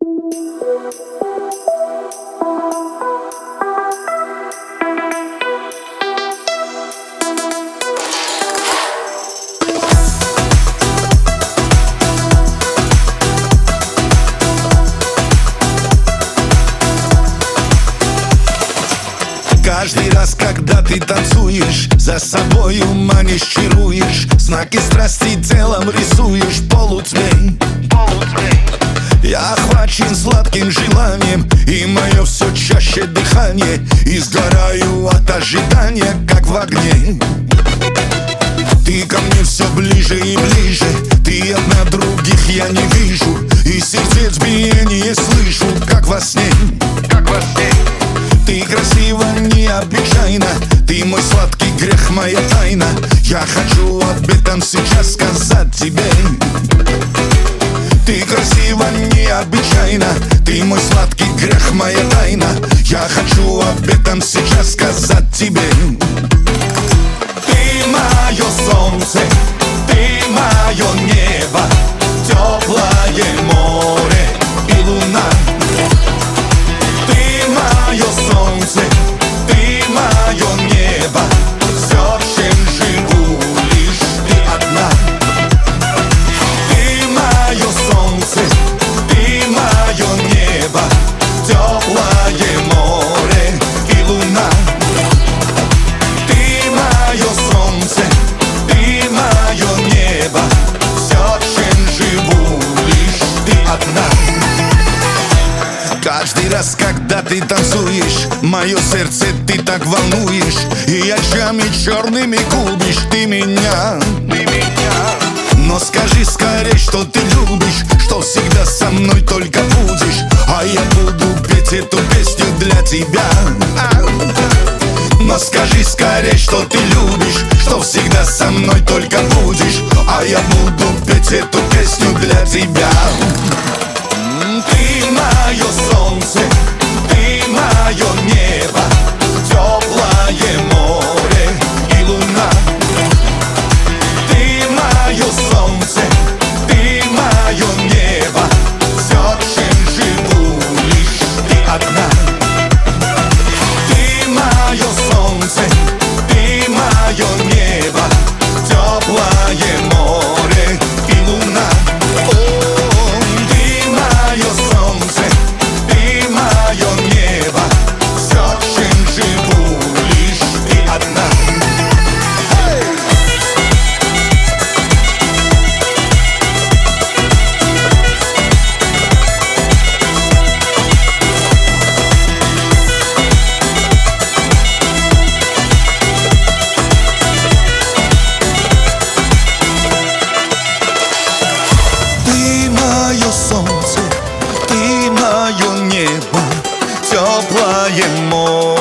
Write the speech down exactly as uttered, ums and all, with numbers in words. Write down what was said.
Каждый раз, когда ты танцуешь, за собою манишь, чаруешь, знаки страсти телом рисуешь в полутьме. Я охвачен сладким желанием, и мое все чаще дыхание, и сгораю от ожидания, как в огне. Ты ко мне все ближе и ближе, ты одна, других я не вижу, и сердец биение слышу, как во сне, как во сне. Ты красива необычайно, ты мой сладкий грех, моя тайна. Я хочу об этом сейчас сказать тебе. Ты красива необычайно, ты мой сладкий грех, моя тайна. Я хочу об этом сейчас сказать тебе. Ты мое солнце, ты мое небо, теплое море и луна. Ты мое солнце, ты мое небо, все, чем живу, лишь ты одна. Ты мое солнце, ты мое небо, теплое море и луна. Ты мое солнце, ты мое небо, все, чем живу, лишь ты одна. Каждый раз, когда ты танцуешь, мое сердце ты так волнуешь, и очами черными губишь ты меня, ты меня. Но скажи скорей, что ты любишь, что всегда со мной только будешь, а я буду петь эту песню для тебя. Но скажи скорей, что ты любишь, что всегда со мной только будешь, а я буду петь эту песню для тебя. Ты мое солнце, ты мое небо, теплое море и луна. Ты мое солнце, ты мое небо, все, чем живу, лишь ты одна. Ты мое солнце, ты мое небо, теплое море и луна. Солнце, ты мое небо, теплое море.